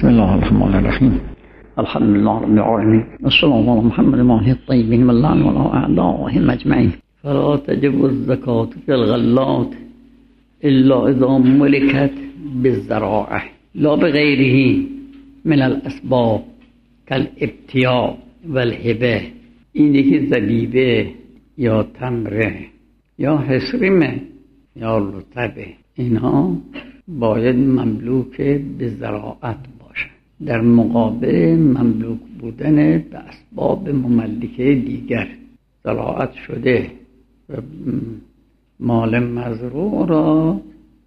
بسم الله الرحمن الرحیم. الحمد لله رب العالمین و صلی الله علی محمد و آله الطیبین و اللعن و اعدائهم اجمعین. فلا تجب الزکاة فی الغلات الا اذا ملکت بالزراعه لا بغیره من الاسباب کالابتیاء والهبه. اینی که زبیبه یا تمره یا حصرمه یا رطبه، اینها باید مملوک به زراعت باشه، در مقابل مملوک بودن به اسباب مملکه دیگر. زراعت شده و مال مزروع را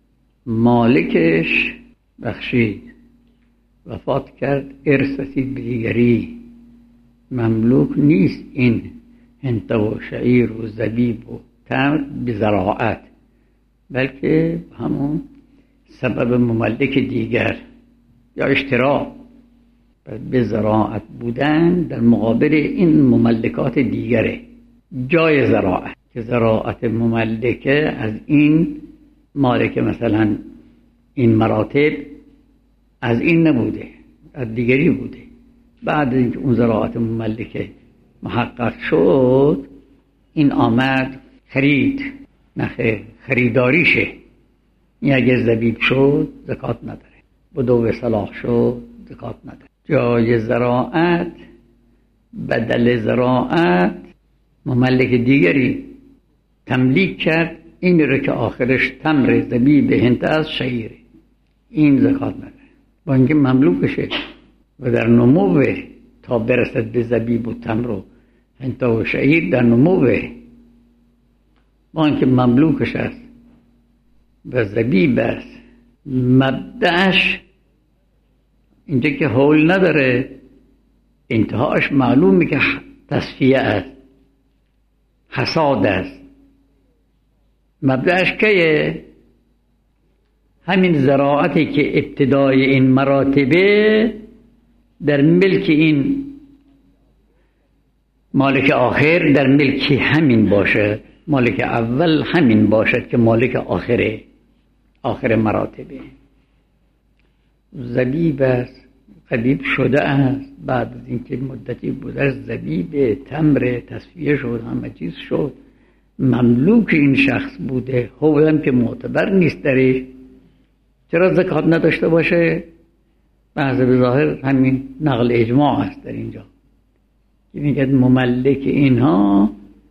مالکش بخشید، وفات کرد، ارث رسید به دیگری، مملوک نیست این حنطه و شعیر و زبیب و تمر به زراعت، بلکه همون سبب مملک دیگر یا اشتراک به زراعت بودن در مقابل این مملکات دیگره. جای زراعت که زراعت مملکه از این مالک، مثلا این مراتب از این نبوده، از دیگری بوده. بعد اینکه اون زراعت مملکه محقق شد، این آمد خرید، نخه خریداریشه. این اگه زبیب شد زکات نداره، بدو صلاح شد زکات نداره. جای زراعت بدل زراعت مملک دیگری تملیک کرد، این رو که آخرش تمر، زبیب، هنته از شعیره، این زکات نداره. با اینکه مملوکشه و در نموه تا برسد به زبیب و تمر و هنته و شعیر، در نموه، با اینکه مملوکش است و زبیب است، مبدأش اینجا که حول نداره، انتهاش معلومه که تصفیه است، حصاد است. مبدأش که همین زراعتی که ابتدای این مراتبه در ملک این مالک آخر، در ملک همین باشه، مالک اول همین باشد که مالک آخر مراتبه. زبیب است، قبیب شده است، بعد از اینکه مدتی بوده زبیب، تمر، تصفیه شد، همه چیز شد، مملوک این شخص بوده، حولم که معتبر نیست درش، چرا زکات نداشته باشه؟ بحث به ظاهر همین نقل اجماع است در اینجا که میگه مملک اینها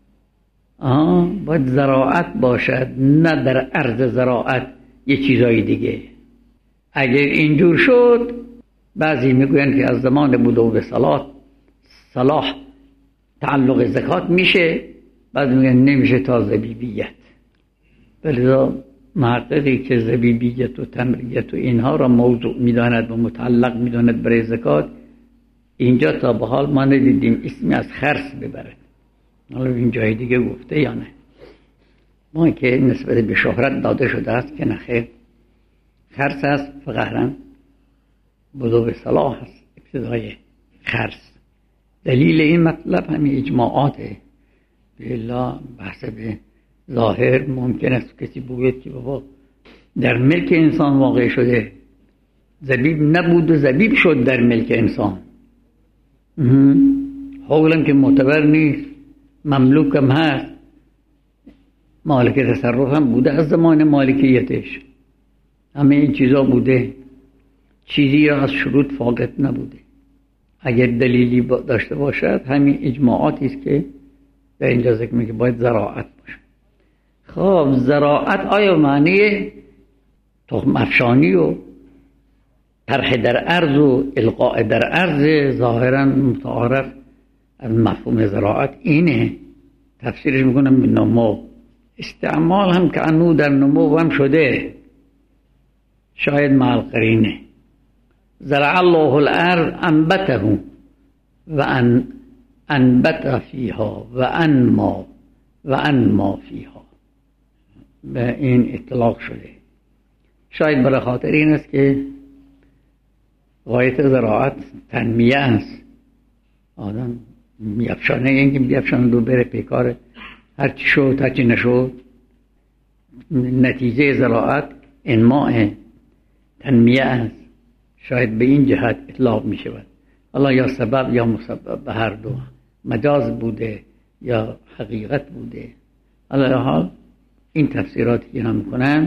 باید زراعت باشد، نه در عرض زراعت یه چیزای دیگه. اگر اینجور شد، بعضی میگوین که از زمان بدو به صلاح تعلق زکات میشه، بعضی میگن نمیشه تا زبیبیت. بلذا محققی که زبیبیت و تمریت و اینها را موضوع میداند و متعلق میداند برای زکات، اینجا تا به حال ما ندیدیم اسمی از خرس ببرد. حالا این جای دیگه گفته یا نه؟ ما که نسبت به شهرت داده شده است که نخیر، خرس است فقهراً بدو به صلاح است ابتدای خرس. دلیل این مطلب همین اجماعاته. بالله بحث به ظاهر ممکن است کسی بگوید که بابا در ملک انسان واقع شده، زبیب نبود و زبیب شد در ملک انسان، حولم که معتبر نیست، مملوکم هست، مالک تصرف هم بوده از زمان مالکیتش، همه این چیزا بوده، چیزی را از شروط فاقد نبوده. اگر دلیلی داشته باشد همین اجماعاتی است که در اینجا ذکر میگه باید زراعت باشه. خب زراعت آیا معنی تخم افشانی و طرح در ارض و القاء در ارض ظاهرا متعارف از مفهوم زراعت اینه؟ تفسیرش میکنم به نمو، استعمال هم که انو در نمو هم شده، شاید مع القرینه. زرع الله الارض انبته و انبت فیها و انما فیها، به این اطلاق شده. شاید برای خاطر این است که غایت زراعت تنمیه است، آدم میفشانه، اینکه میفشانه دو بره پیکار، هرچی شد هرچی نشد. نتیجه زراعت انماء تنمیه است. شاید به این جهت اطلاق می شود. حالا یا سبب یا مسبب به هر دو، مجاز بوده یا حقیقت بوده. علی حال این تفسیراتی که هم میکنن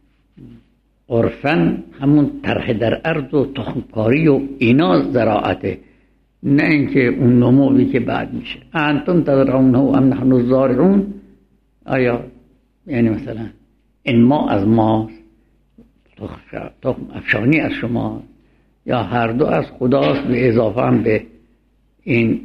عرفاً همون طرح در ارض و تخمکاری و اینا زراعته، نه اینکه اون نموی که بعد میشه. انتم تزرعونه ام نحن الزارعون، آیا یعنی مثلا انما از ماست، تخم افشانی از شما، یا هر دو از خداست، به اضافه هم به این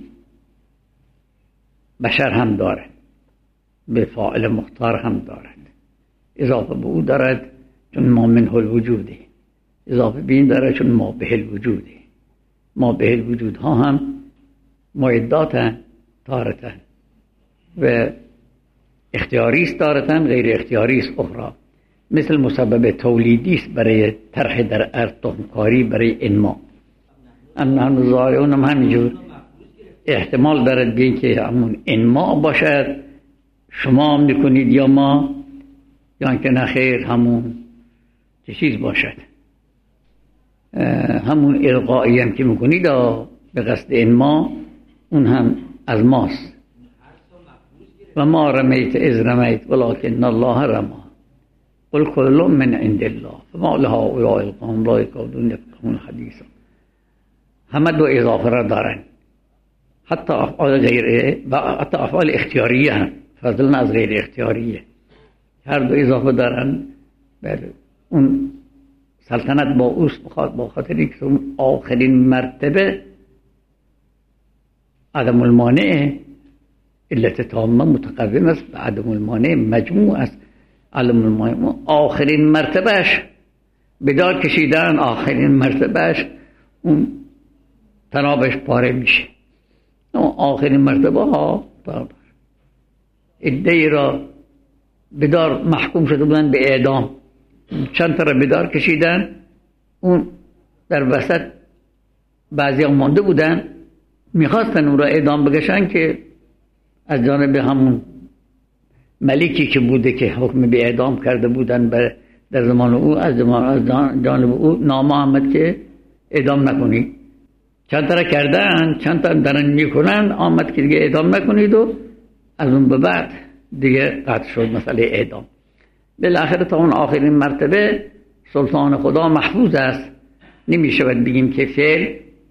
بشر هم دارد، به فاعل مختار هم دارد، اضافه به او دارد چون ما منه الوجوده، اضافه به این دارد چون ما به الوجوده. ما به الوجود ها هم معداتن تارتن و اختیاری است تارتن، غیر اختیاری است اخرى. مثل مسبب تولیدی است برای طرح در ارض، تخمکاری برای انما. ام نحن زارعون هم همینجور احتمال دارد به اینکه همون انما باشد، شما میکنید یا ما، یا اینکه نخیر همون چه چیز باشد، همون القایی هم که میکنید به قصد انما، اون هم از ماست. و ما رمیت اذ رمیت ولکن الله رمی قل کل من عند الله فما لهؤلاء القوم لا یکادون یفقهون حدیثا. همه دو اضافه را دارن، حتی افعال غیر و حتی افعال اختیاریه هم، فضلا از غیر اختیاریه، هر دو اضافه دارن. بله اون سلطنت با اوست، با خاطری که آخرین مرتبه عدم المانع علت تامه متقوم است به عدم المانع مجموع است. عدم المانع آخرین مرتبهش بدار کشیدن، آخرین مرتبهش اون تنابش پاره میشه. آخرین مرتبه ها ادعی را بدار محکوم شده بودن به اعدام، چند تا را بدار کشیدن، اون در وسط بعضی هم مانده بودن، میخواستن اون را اعدام بکشن که از جانب همون ملکی که بوده که حکم به اعدام کرده بودن در زمان او، از جانب او نامه آمد که اعدام نکنید. چند تا را کردن، چند تا دارن میکنن، آمد که دیگه اعدام نکنید و از اون به بعد دیگه قطع شد مسئله اعدام. بالاخره تا اون آخرین مرتبه سلطان خدا محفوظ است، نمیشود بگیم که فعل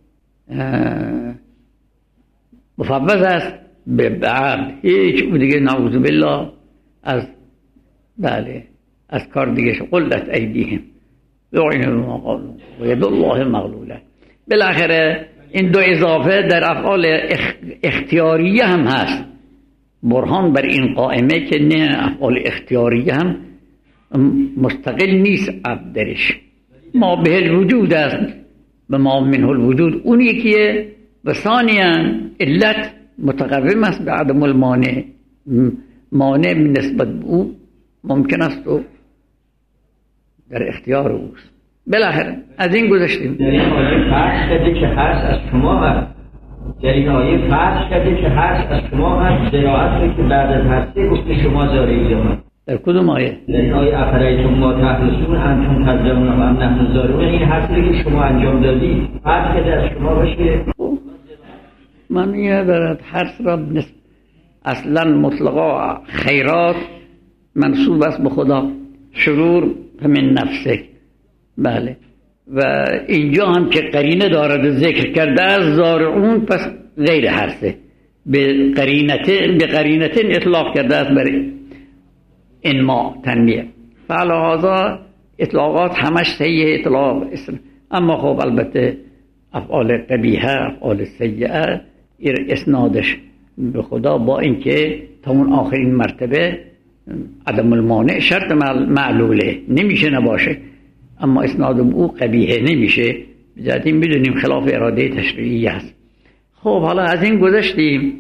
مفوض است به عبد، هیچ دیگه نعوذ بالله از بله از کار دیگه قلت ایدیهم لعنوا بما قالوا و ید الله مغلوله. بالاخره این دو اضافه در افعال اختیاریه هم هست، برهان بر این قائمه که نه افعال اختیاریه هم مستقل نیست عبد درش، ما به الوجود است به ما منه الوجود اون یکیه، و ثانیاً علت متقوم است به عدم المانع، مانع نسبت به او ممکن است و در اختیار اوست. بالاخره از این گذشتیم. در این آیه فرض کرده که هست از شما هست، در این آیه فرض کرده که هست از شما هست، زراعت که بعد از هسته گفته شما زارعی هم. در کدوم آیه؟ در این آیه افرایتم ما تحرثون انتم تزرعون و ام نحن زارعون، این هسته که شما انجام دادید فرض کرده از شما باشه. من این دارد حرس را اصلا مطلقا خیرات منصوب است به خدا، شرور من نفسک. بله، و اینجا هم که قرینه دارد ذکر کرده از زارعون، پس غیر حرسه، به قرینتن اطلاق کرده است برای انما تنمیه. فعلا اطلاقات همش صحیح اطلاق اسم، اما خب البته افعال قبیحه، افعال سیئه اسنادش به خدا با اینکه تا اون آخرین مرتبه عدم المانع شرط معلوله، نمیشه نباشه، اما اسناد او قبیحه نمیشه، بجهت این بدونیم خلاف اراده تشریعی است. خب حالا از این گذشتیم.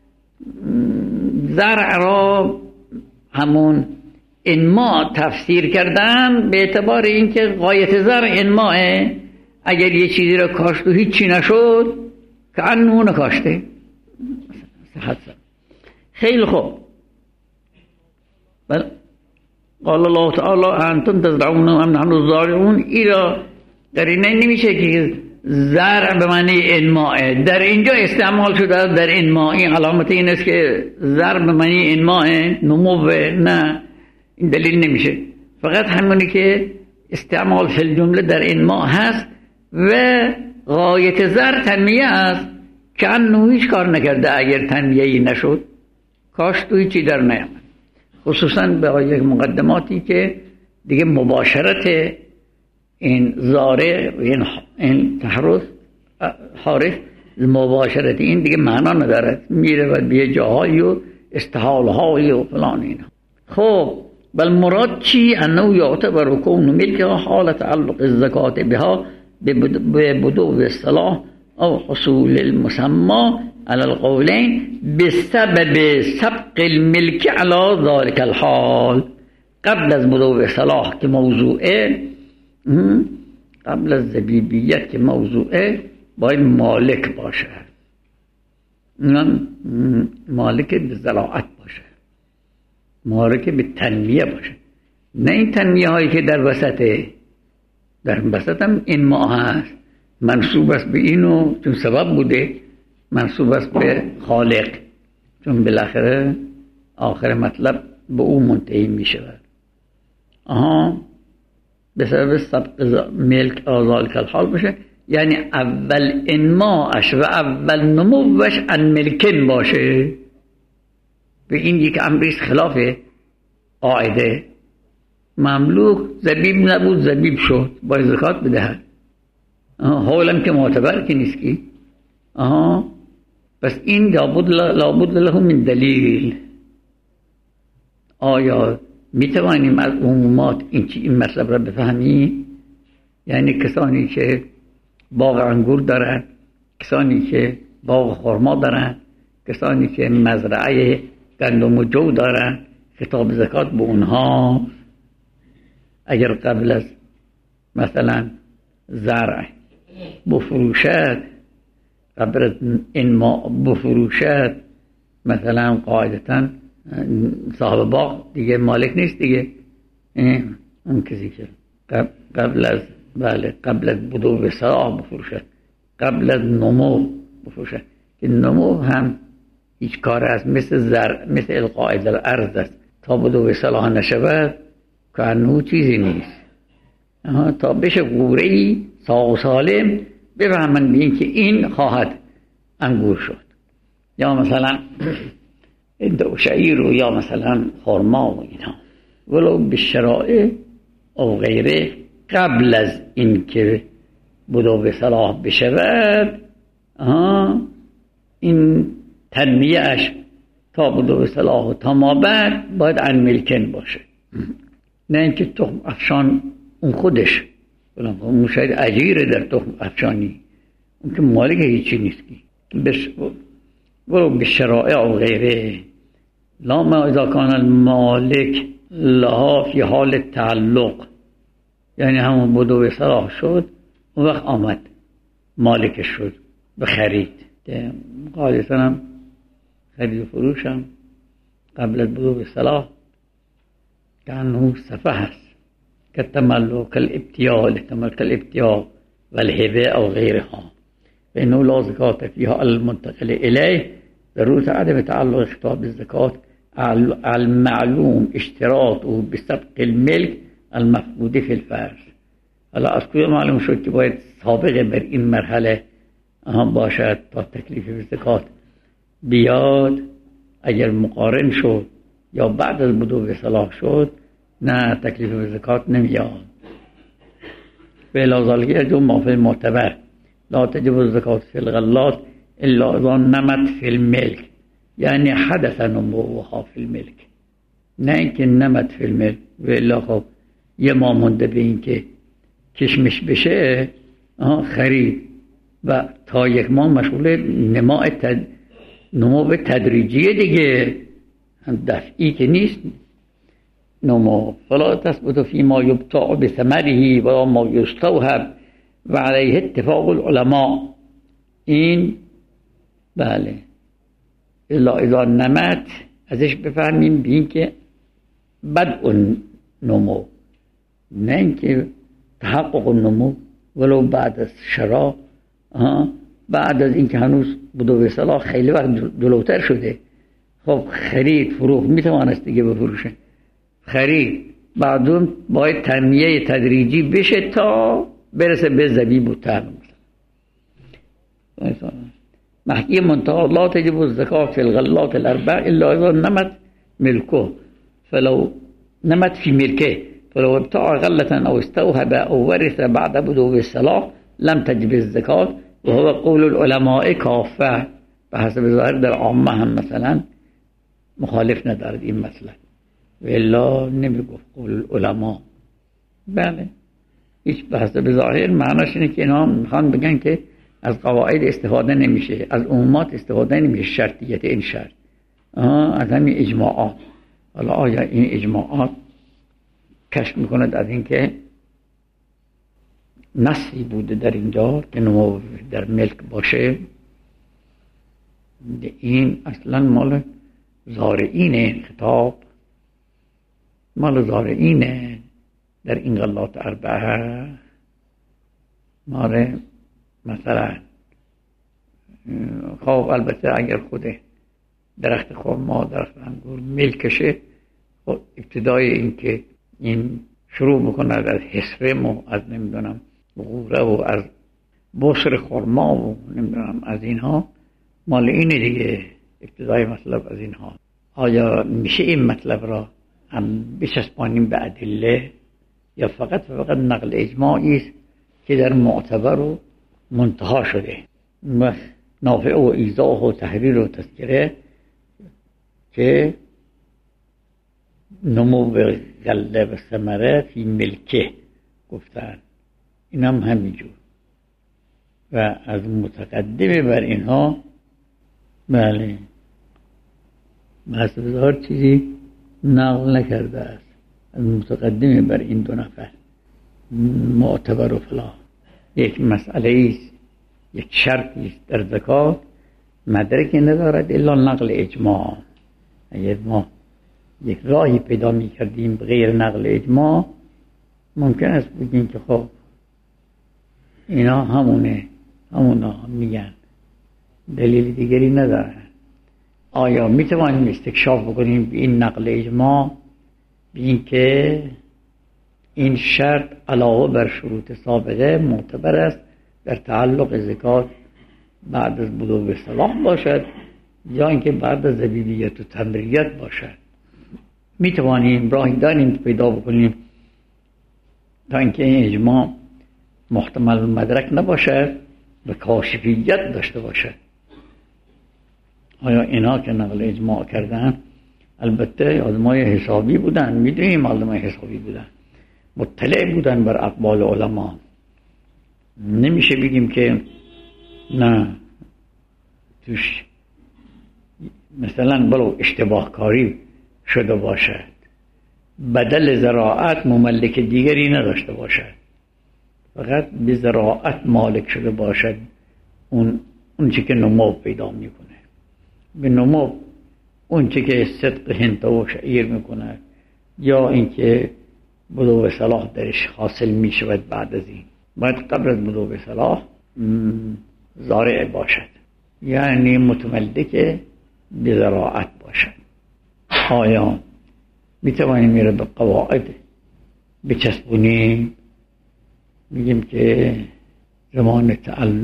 زرع را همون انما تفسیر کردن به اعتبار اینکه غایت زرع انماه، اگر یه چیزی را کاشت و هیچی نشد که انو نکاشته. خیلی خوب. قال الله تعالی انتم تزرعون ام نحن الزارعون، ایرا قرینه نمیشه که زرع به معنی انماء در اینجا استعمال شده. در انماء این علامت این است که زرع به معنی انماء، نمو. نه، این دلیل نمیشه. فقط همونی که استعمال فی الجمله در انماء هست و غایت زرع تنمیه است که انو هیچ کار نکرده. اگر تنمیه‌ای نشد کاش تو هیچی در نیامد. خصوصا به یک مقدماتی که دیگه مباشرت این زارع و این تحرث حارث، مباشرت این دیگه معنا ندارد، میره و به جاهایی و استحالهایی و فلان اینا. خب بل مراد چی؟ انه یعتبر کون ملکها حال تعلق الزکات بها ببدو الصلاح او حصول المسمى على القولين بسبب سبق الملك على ذلك الحال. قبل از بدو الصلاح که موضوعه، قبل از زبیبیت که موضوعه، باید مالک باشه، مالک به زراعت باشه، مالک به تنمیه باشه. نه این تنمیه هایی که در وسطه، در وسط هم این ما هست، منصوب است به اینو چون سبب بوده، منصوب است به خالق چون بالاخره آخر مطلب به او منتهی می شود. به سبب سبق ملک آزال کالحال باشه، یعنی اول انماش و اول نموش ان ملکن باشه. به این یک امریست خلاف قاعده. مملوک زبیب نبود، زبیب شد، باید زکات بدهد. حولم که معتبر که نیست کی. پس این لابد له من دلیل. آیا می توانیم از عمومات این مطلب را بفهمیم؟ یعنی کسانی که باغ انگور دارن، کسانی که باغ خرما دارن، کسانی که مزرعه گندم و جو دارن، خطاب زکات به اونها اگر قبل از مثلا زرع بفروشد، قبل از انماء بفروشد، مثلا قاعدتاً صاحب باغ دیگه مالک نیست دیگه، اون کسی که قبل از قبل از بدو به صلاح بفروشد، قبل از نمو بفروشد، که نمو هم هیچ کار است، مثل زرع، مثل القاء در ارض است. تا بدو به صلاح نشود که انو چیزی نیست. تا بشه غوره‌ای ساق و سالم بفهمن بین که این خواهد انگور شد، یا مثلا دو شعیر و یا مثلا خرما و اینا، ولو به شرائع او غیره قبل از این که بدو به صلاح بشود، این تنمیهش تا بدو به صلاح و تا ما بعد باید عن ملکن باشه. نه اینکه تخم افشان اون خودش، اون شاید اجیره در تخم افشانی، اون که مالک هیچی نیست کی. ولو به شرائع او غیره لا ما اذا کان المالک لها فی حال تعلق، یعنی همون بدو به صلاح شد اون وقت آمد مالکش شد به خرید. قاعدتاً هم خرید و فروشم قبل از بدو به صلاح کانه صفحه هست که تملک الابتیاع و الهبه او غیرها، فإنه لا زکات فیها المنتقل الیه ضرورت عدم تعلق خطاب الزکات المعلوم اشتراطه بسبق الملك المفقود في الفرض. حالا از کجا معلوم شد که باید سابقه بر این مرحله باشد تا تکلیف زکات بیاد؟ اگر مقارن شد یا بعد از بدو به صلاح شد، نه تکلیف زکات نمیاد. فعلا ذالک یجب ما فی المعتبر لا تجب الزکات فی الغلات الا اذا نمت فی الملک، یعنی حدث نموها فی الملک، نه اینکه نمت فی الملک. و الا خب یه ما مونده به این که کشمش بشه خرید و تا یک ماه مشغول نمو تدریجیه دیگه، دفعی که نیست نمو. فلا تثبت فی ما یبتاع بثمره و ما یستوهب و علیه اتفاق العلماء. این بله الا اذا نمت ازش بفهمیم بین که بدء نمو، نه اینکه تحقق النمو ولو بعد از شرا، بعد از اینکه هنوز بدو صلاح خیلی وقت جلوتر شده، خب خرید فروخت میتوانست دیگه بفروشه، خرید بعدون باید تنمیه تدریجی بشه تا برسه به زبیب و تمر. محکی منتها لا تجب الزکاة فی الغلات الاربع الا اذا نمت ملکه فلو نمت في ملكه فلو ابتاع غلة او استوهب او ورث بعد بدو الصلاح لم تجب الزکاة وهو قول العلماء کافه. به حسب ظاهر در عامه هم مثلا مخالف ندارد این مسئله، ولی نمیگفت قول العلماء. بله هیچ به حسب ظاهر معناش اینه که اینا میخوان بگن که از قواعد استفاده نمیشه، از عمومات استفاده نمیشه، شرطیت این شرط از همین اجماعات. حالا آیا این اجماعات کشف میکند از این که نصی بوده در اینجا که نمو در ملک باشه؟ این اصلا مال زارعینه، خطاب مال زارعینه در این غلات اربعه. مال مثلا خب البته اگر خود درخت خرما درخت انگور ملکشه، خب ابتدای این که این شروع بکند از حسرم و از نمیدونم غوره و از بصر خرما و نمیدونم از اینها، مال اینه دیگه، ابتدای مطلب از اینها. آیا میشه این مطلب را هم بچسبانیم به ادله یا فقط نقل اجماعی است که در معتبر و منتها شده و نافع و ایضاح و تحریر و تذکره که نمو به غله و ثمره فی ملکه گفتن، این هم همینجور. و از متقدم بر اینها بله حسب ظاهر چیزی نقل نکرده است. از متقدم بر این دو نفر معتبر و فلا یک مسئله است، یک شرطی است در زکات، مدرکی ندارد الا نقل اجماع. اگر ما یک راهی پیدا می کردیم غیر نقل اجماع، ممکن است بگیم که خب اینا همونا میگن، دلیل دیگری ندارن. آیا می توانیم استکشاف بکنیم به این نقل اجماع، به این که این شرط علاوه بر شروط سابقه معتبر است در تعلق زکات بعد از بدو صلاح باشد یا اینکه بعد از زبیبیت و تمریت باشد؟ می توانیم راهی داریم پیدا بکنیم تا اینکه این اجماع محتمل مدرک نباشد و کاشفیت داشته باشد. آیا اینا که نقل اجماع کردن البته آدمای حسابی بودن، میدونیم آدمای حسابی بودن، مطلع بودن بر اقوال علما، نمیشه بگیم که نه توش مثلا بلو اشتباه کاری شده باشد، بدل زراعت مملک دیگری نداشته باشد، فقط به زراعت مالک شده باشد، اون چی که نمو پیدا میکنه، به نمو اون چی که صدق هنته و شعیر میکنه یا اینکه بدو صلاح درش حاصل میشود. بعد از این باید قبل از بدو صلاح زارع باشد، یعنی متملک به زراعت باشد. آیا میتوانیم میره به قواعد بچسبونیم، میگیم که زمان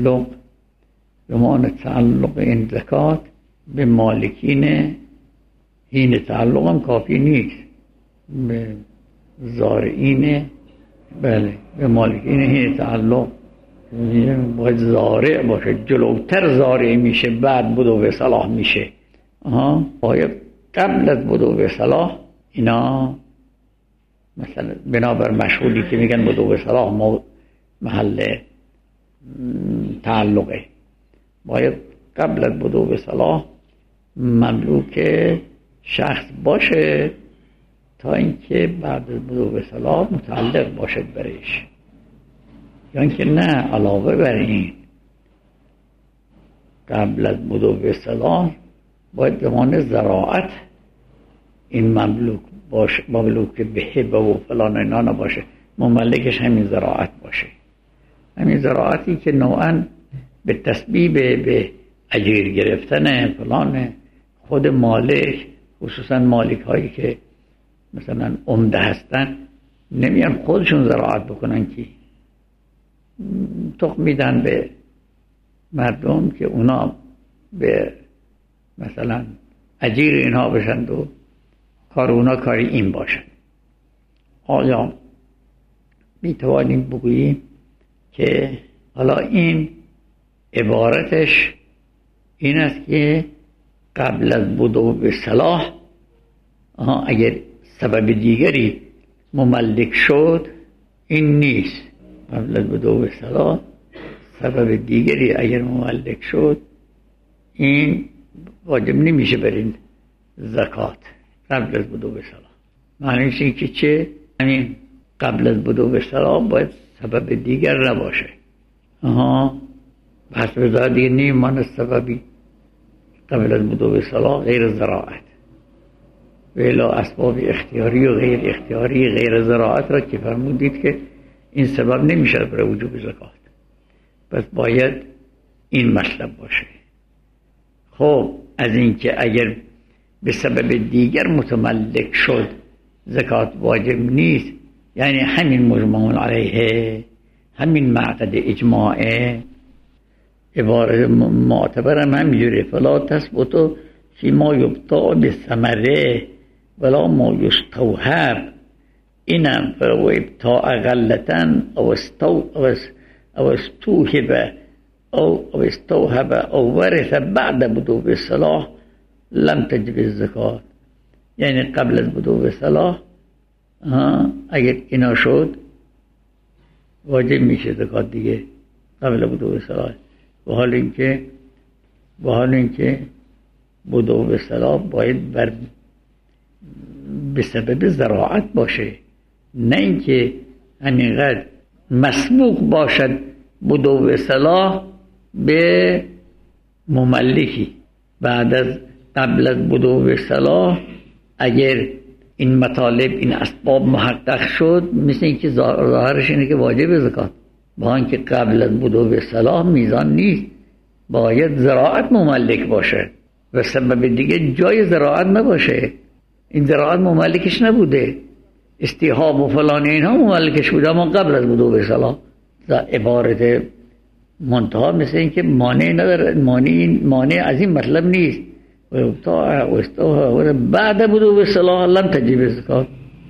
تعلق این زکات به مالکین این تعلق هم کافی نیست، به زارعین بله به مالکین این تعلق باید زارع باشه، جلوتر زارع میشه بعد بدو صلاح میشه. باید قبل از بدو صلاح اینا مثلا بنابر مشهوری که میگن بدو صلاح محل تعلقه، باید قبل از بدو صلاح مملوک شخص باشه تا اینکه بعد از بدو صلاح متعلق باشد برش، یا اینکه نه علاوه بر این قبل از بدو صلاح باید زمان زراعت این مملوک به هبه و فلان اینا نباشه، مملکش همین زراعت باشه. همین زراعتی که نوعا به تسبیب به اجیر گرفتن فلان خود مالک، خصوصا مالک هایی که مثلا عمده هستن، نمیان خودشون زراعت بکنن که تخم میدن به مردم که اونا به مثلا اجیر اینها بشند و کار اونا کاری این باشن. آیا میتوانیم بگوییم که حالا این عبارتش این است که قبل از بدو به صلاح اگر سبب دیگری مملک شد، این نیست. قبل از بدو به صلاح سبب دیگری اگر مملک شد، این واجب نمیشه برین زکات قبل از بدو به صلاح. معنیش این که چه؟ همین قبل از بدو به صلاح باید سبب دیگر نباشه. بس به دیگه نیمان سببی قبل از بدو به صلاح غیر زراعت ویلا اسباب اختیاری و غیر اختیاری غیر زراعت را که فرمودید که این سبب نمیشه برای وجوب زکات. پس باید این مطلب باشه. خب از این که اگر به سبب دیگر متملک شد زکات واجب نیست، یعنی همین مجمع علیه، همین معقد اجماعه، عبارت معتبرم همینجوره: فلا تثبت فی ما یبتاع بثمره ولا ما یستوهب. اینم فلو ابتاع غلتن او استوهب او استوهب او ورث بعد بدو به صلاح لم تجب الزکات. یعنی قبل از بدو به صلاح اگر اینا شد واجب میشه زکات دیگه قبل بدو به صلاح. و حال اینکه بدو به صلاح باید به سبب زراعت باشه، نه اینکه همینقدر مسبوق باشد بدو به صلاح به مملکی. بعد از قبل از بدو به صلاح اگر این مطالب، این اسباب محقق شد، مثل اینکه ظاهرش اینه که واجب زکات، با اینکه قبل از بدو به صلاح میزان نیست، باید زراعت مملک باشه و سبب دیگه جای زراعت نباشه. این زراعت مملکش نبوده، استیهاب و فلان اینها مملکش بوده، اما قبل از بدو به صلاح. عبارت منتها مثل این که مانع نداره، مانع از این مطلب نیست. و بعد بدو به صلاح لم تجب زکات.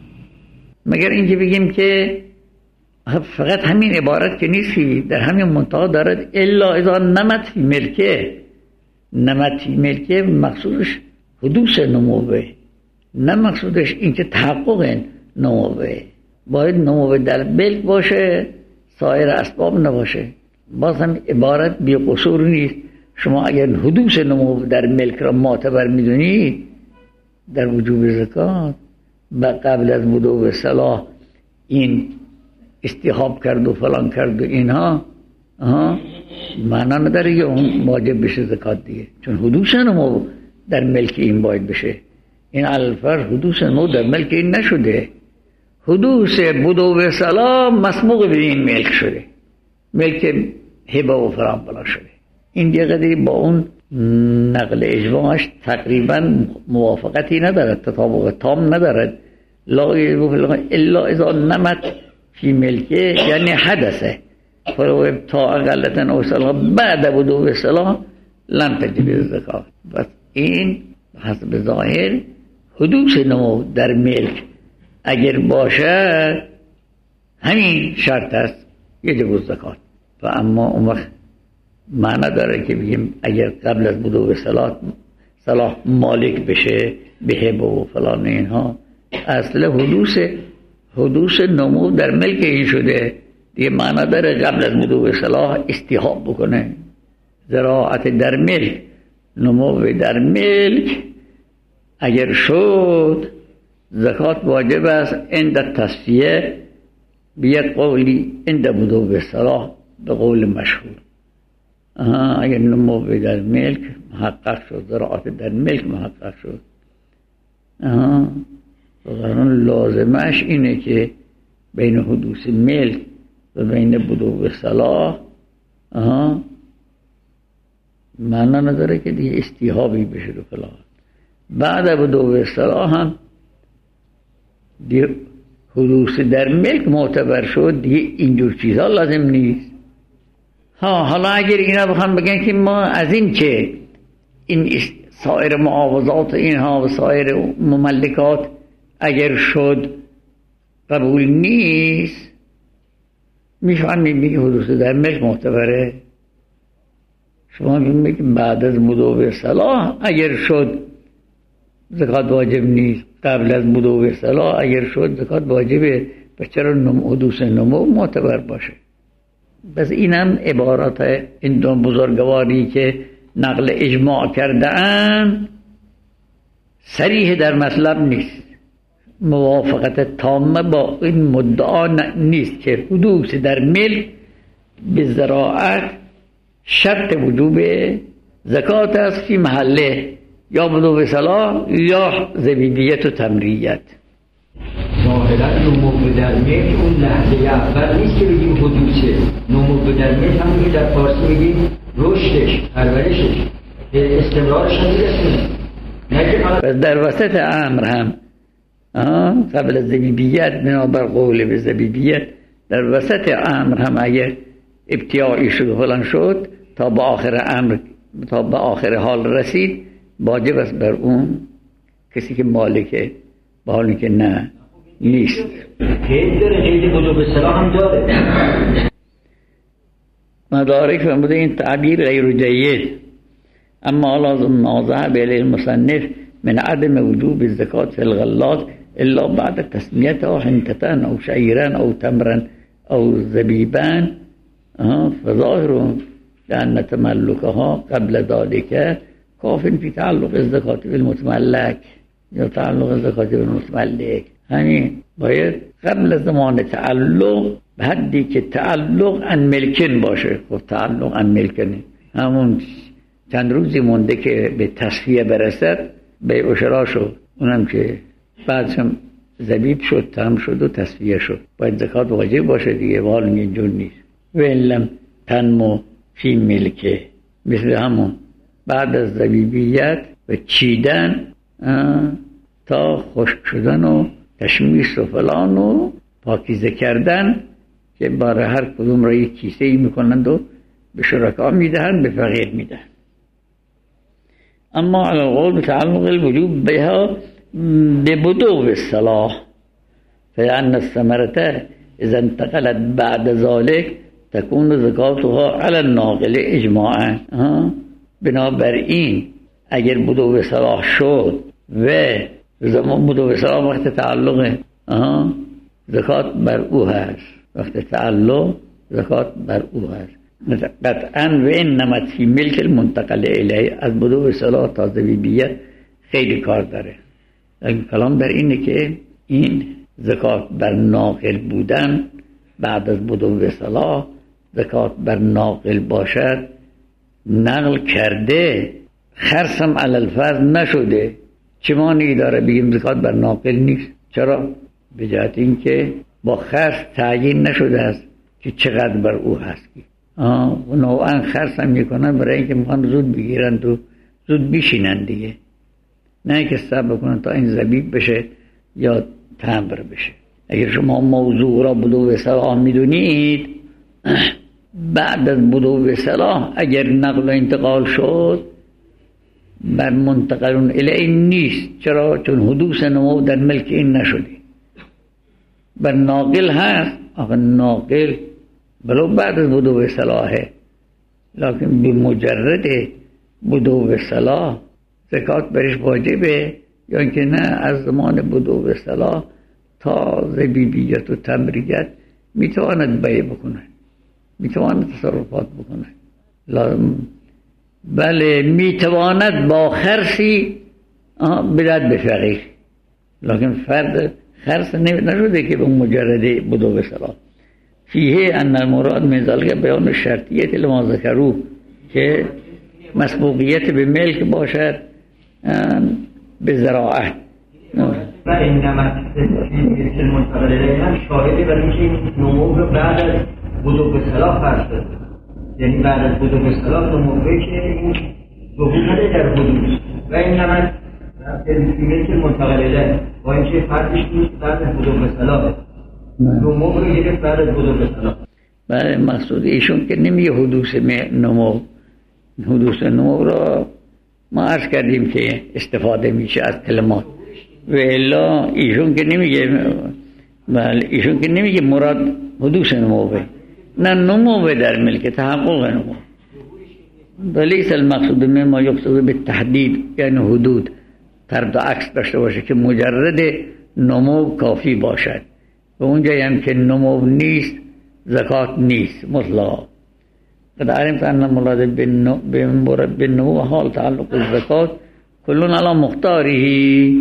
مگر اینکه بگیم که فقط همین عبارت که نیستی، در همین منتها دارد الا اذا نمت فی ملکه. نمت فی ملکه مقصودش حدوث نموه، نه مقصودش این که تحقق نموه. باید نموه در ملک باشه، سایر اسباب نباشه. باز هم عبارت بی قصور نیست. شما اگر حدوث نمو در ملک را معتبر میدونید در وجوب زکات و قبل از بدو به صلاح این استیهاب کرد و فلان کرد و اینها معنا نداره که اون واجب بشه زکات دیگه، چون حدوث نمو در ملک این باید بشه. این الفر حدوث نمو در ملک این نشده، حدوث بدو به صلاح مسبوق به این ملک شده، ملک هبه و فلان بلا شده. این دیگه قدری با اون نقل اجماعش تقریبا موافقتی ندارد، تطابق تام ندارد. لا الا اذا نمت فی ملکه، یعنی حدثه فلو ابتاع غلطن او صلاح بعد بدو به صلاح لم تجب زکات. بس این حسب ظاهر حدوث نمو در ملک اگر باشه همین شرط است یجب زکات. و اما اون وقت معنی داره که بگیم اگر قبل از بدو به صلاح مالک بشه به هبه و فلان اینها، اصل حدوث نمو در ملک این شده دیگه. معنی داره قبل از بدو به صلاح استیهاب بکنه. زراعت در ملک، نمو در ملک اگر شد زکات واجب است. عند تصفیه بیاد قولی عند بدو به صلاح به قول مشهور. اگر نمو در ملک محقق شد، زراعت در ملک محقق شد، لازمش اینه که بین حدوث ملک و بین بدو صلاح معنا نداره که دیگه استیهابی بشه و فلان. بعد بدو صلاح هم دیگه حدوث در ملک معتبر شد، دیگه اینجور چیزها لازم نیست. حالا اگر اینا بخوام بگن که ما از این که این سایر معاوضات اینها و سایر مملکات اگر شد قبول نیست، میفهمیم میگه حدوث در ملک معتبره. شما میگید بعد از بدو صلاح اگر شد زکات واجب نیست، قبل از بدو صلاح اگر شد زکات واجبه. پس چرا حدوث نمو معتبر باشه؟ بس اینم عبارات این دو بزرگواری که نقل اجماع کردن صریح در مطلب نیست، موافقت تامه با این مدعا نیست که حدوث در ملک به زراعت شرط وجوب زکات است فی محله یا بدو صلاح یا زبیبیت و تمریت. ظاهرا نمو در ملک اون لحظه اول نیست که بگیم حدوثه. نمو در ملک هم که در فارسی بگیم رشدش، پرورشش، استمرارش هم میرسونه. پس در وسط امر هم قبل از زبیبیت بنابر قول به زبیبیت در وسط امر هم اگه ابتیاعی شد و فلان شد تا به آخر امر، تا به آخر حال رسید، واجب است بر اون کسی که مالکه، با حالی که نه نیست. قید داره، قید بدو صلاح هم داره. مدارک فرموده این تعبیر غیر جید، اما لازم نازع به المصنف من عدم وجوب الزکات فی الغلات الا بعد تسمیتها حنتتان او شعیران او تمرا او زبیبان فظاهر لأن تملكها قبل ذلك کاف فی تعلق الزکات بالمتملک یا تعلق الزکات بالمتملک. همین باید قبل زمان تعلق به حدی که تعلق ان ملکن باشه. خب تعلق ان ملکنه، همون چند روزی مونده که به تصفیه برسد به اشرا شد، اونم که بعدش هم زبیب شد، تم شد و تصفیه شد، باید زکات واجب باشه دیگه. وال اینجور نیست. و علم تنمو فی ملکه، مثل همون بعد از زبیبیت و چیدن تا خشک شدن و تشمیس و فلان و پاکیزه کردن که برای هر کدوم را یک کیسه ای میکنند و به شرکا میدهند، به فقیر میدهند. اما علی القول تعلق الوجوب بها ببدو صلاح فان الثمرة اذا انتقلت بعد ذلك تكون زکاتها علی الناقل اجماعا. بنابراین اگر بدو صلاح شد و زمان بدو صلاح وقت تعلق زکات بر او هست، وقت تعلق زکات بر او هست قطعا. و این نمت فی ملک المنتقل الیه، از بدو صلاح تا زبیبیت خیلی کار داره. لیکن کلام بر اینه که این زکات بر ناقل بودن بعد از بدو صلاح زکات بر ناقل باشد، نقل کرده، خرسم علی الفرض نشده. چه معنی داره بگیم زکات بر ناقل نیست؟ چرا؟ به جهت این که با خرس تعیین نشده است که چقدر بر او هست. و نوعا خرس هم میکنن برای اینکه میخوان زود بگیرن و زود بشینن دیگه، نه که صبر بکنن تا این زبیب بشه یا تمر بشه. اگر شما موضوع را بدو صلاح میدونید، بعد از بدو صلاح اگر نقل و انتقال شد بر منتقلون الیه نیست. چرا؟ چون حدوث نمو در ملک این نشده. بر ناقل هست، آخه ناقل بلو بعد از بدو صلاحه، لیکن بمجرد بدو صلاح زکات برش واجبه، یا اینکه نه از زمان بدو صلاح تا زبیبیت و تمریت میتواند بیع بکنه، میتواند تصرفات بکنه. بله میتواند با خرسی بدد به فقیر، لیکن فرد خرس نشده که به مجرد بدو صلاح. فیه ان المراد من ذلك بیان شرطیت لما ذکرو که مسبوقیت به ملک باشد به زراعت. و اینما المنتقل الیه شاهدی برای اینکه نمو بعد از بدو صلاح فرض شد، یعنی بعد از بدو صلاح نموه که این ظهور نده در حدود و این نمت که منتقل اله با اینکه فرقش نیست بعد از بدو صلاح نموه رو گرفت بعد از بدو صلاح. بله، مقصود ایشون که نمیگه حدوث نمو. حدوث نمو را ما عرض کردیم که استفاده میشه از کلمات و الا ایشون که نمیگه. بله، ایشون که نمیگه مراد حدوث نموه، نه نموه در ملک، تحقق نمو. ولیس المقصود مما یقصد بالتحدید یعنی حدود طرد و عکس داشته باشه که مجرد نمو کافی باشد و اونجایی هم که نمو نیست زکات نیست مطلقا. قد علمت ان المراد بالنمو حال تعلق الزکات کلون علی مختاره.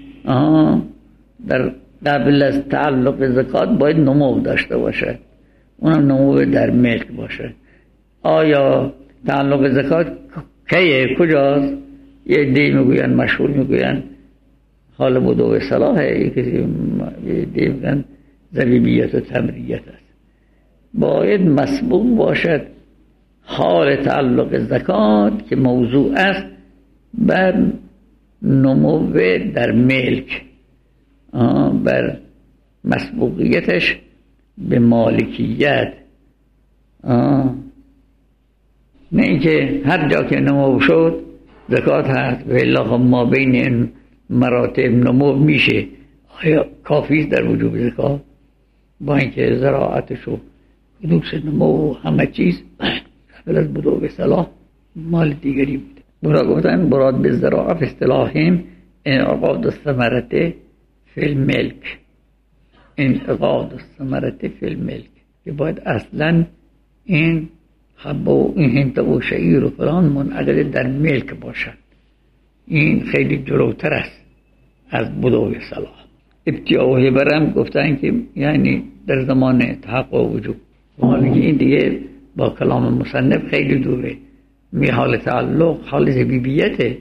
در قبل از تعلق زکات باید نمو داشته باشد، اونم نمو در ملک باشد. آیا تعلق زکات کیه؟ کجاست؟ یه عده‌ای میگوین، مشهور میگوین حال بدو صلاحه، یه عده‌ای میگن زبیبیت و تمریت است. باید مسبوق باشد حال تعلق زکات که موضوع است بر نمو در ملک، بر مسبوقیتش به مالکیت، نه اینکه هر جا که نمو شد زکات هست و الا ما بین این مراتب نمو میشه. آیا کافی است در وجوب زکات؟ با اینکه زراعتش و حدوث نمو و همه چیز قبل از بدو صلاح مال دیگری بود. برای گفتن مراد به زراعه به اصطلاحهم انعقاد الثمرة فی الملک، انعقاد الثمرة فی الملک، که باید اصلا این حبه و این هنته و شعیر و فلان منعقد در ملک باشد. این خیلی جلوتر است از بدو صلاح. ابتیاء و هبرم گفتن که یعنی در زمان تحقق وجود، حالی که این دیگه با کلام مصنف خیلی دوره. می حال تعلق حال زبیبیته.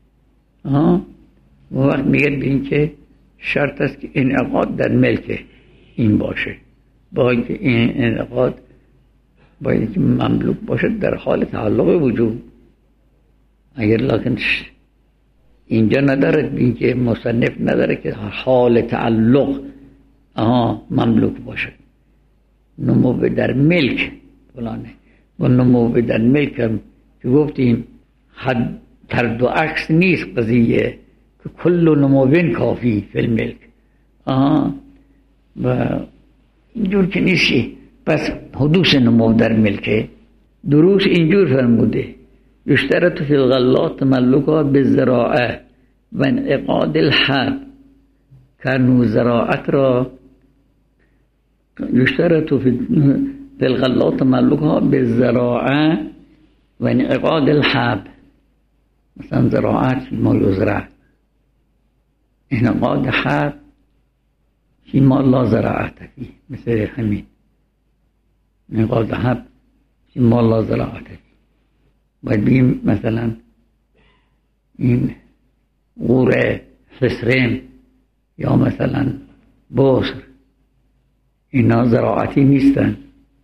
وقت میگه به این که شرط است که انعقاد در ملک این باشه، با اینکه این انعقاد باید که مملوک باشد در حال تعلق وجود. اگر لکن اینجا ندارد، این که مصنف نداره که حال تعلق مملوک باشد. نمو در ملک فلانه و نمو در ملک هم که گفتیم حد طرد و عکس نیست قضیه که کل نموین کافی فی الملک. و اینجور که نیستی. پس حدوث نمو در ملکه دروس اینجور فرموده: یشترط فی الغلات تملکها بالزراعه و انعقاد الحب. کنو زراعت را یشترط فی الغلات تملکها بالزراعه و انعقاد الحب. مثلا زراعت ما یزرع، انعقاد حب فيما لا زراعت فيه، مثل همین انعقاد حب فيما لا زراعت فيه. باید بگیم مثلا این غور فسرین یا مثلا بصر اینا زراعتی نیستن،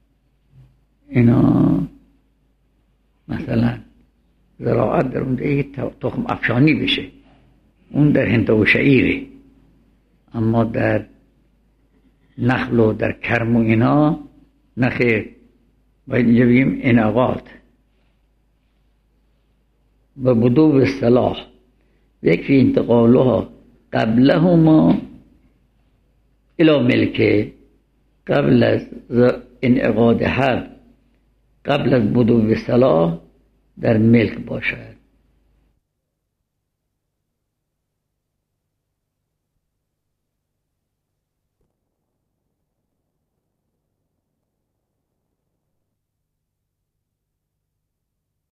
اینا مثلا زراعت در اونجا تخم افشانی بشه، اون در هنته و شعیره. اما در نخل و در کرم و اینا نخیر. باید اینجا بگیم انعقاد و بدو صلاح یکفی انتقالها قبلهما الى ملکه. قبل از انعقاد حب، قبل از بدو صلاح در ملک باشد.